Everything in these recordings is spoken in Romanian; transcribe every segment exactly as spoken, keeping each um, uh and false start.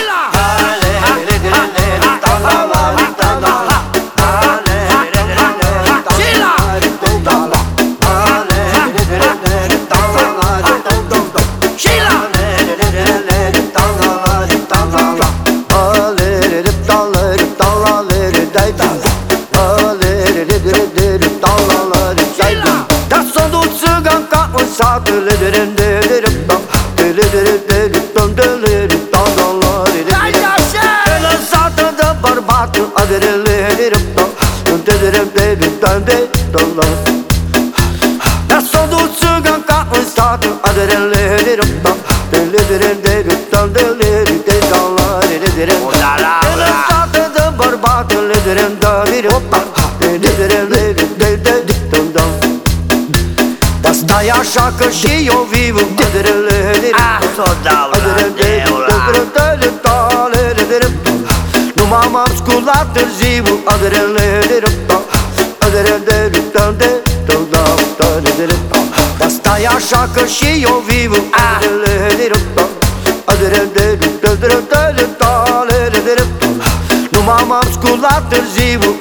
Lăsată de bărbat, dar s-o dus țăgan ca în sat. Lăsată de bărbat, dar stai așa că și eu viv. Ah, s-o dau la Nu m-am sculat târziu. Dar stai așa că și eu viv. Nu m-am sculat târziu.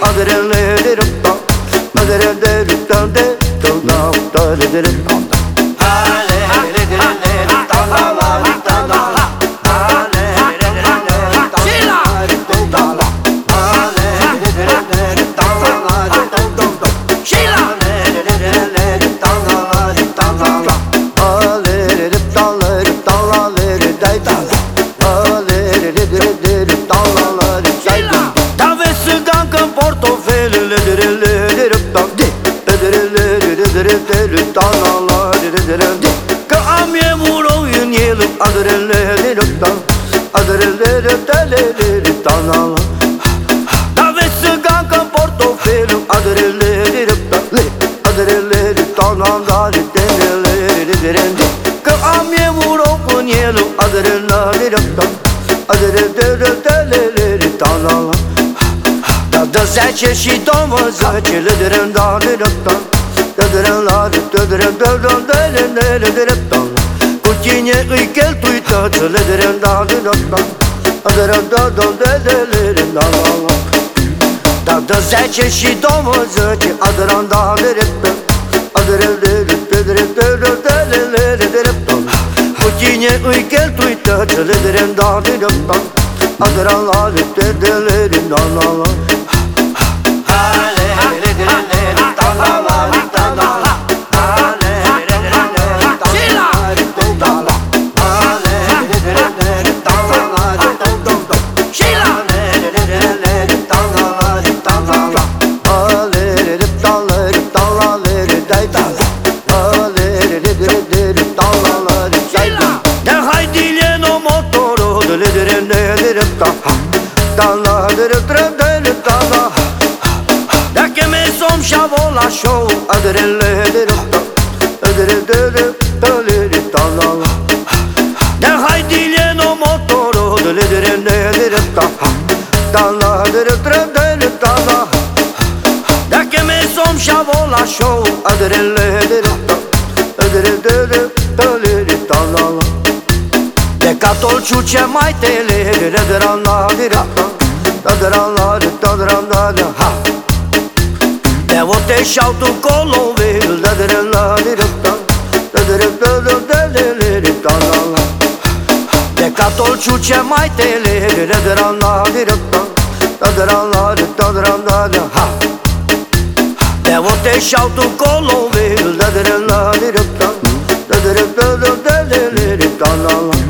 Că am euro în el. Dar vezi țăgan că-n portofelul. Că am euro în el. Dar de zece și douăzeci. Cu tine îi cheltui tot. Dar de zece și douăzeci. Cu tine îi cheltui tot. Dacă me som șavo la show. De hai dile no motoro. Dacă me som șavo la show. De catol ciuce mai tele. De vote și-au tu colovel. De catol ciuce mai tele. De vote și-au tu colovel.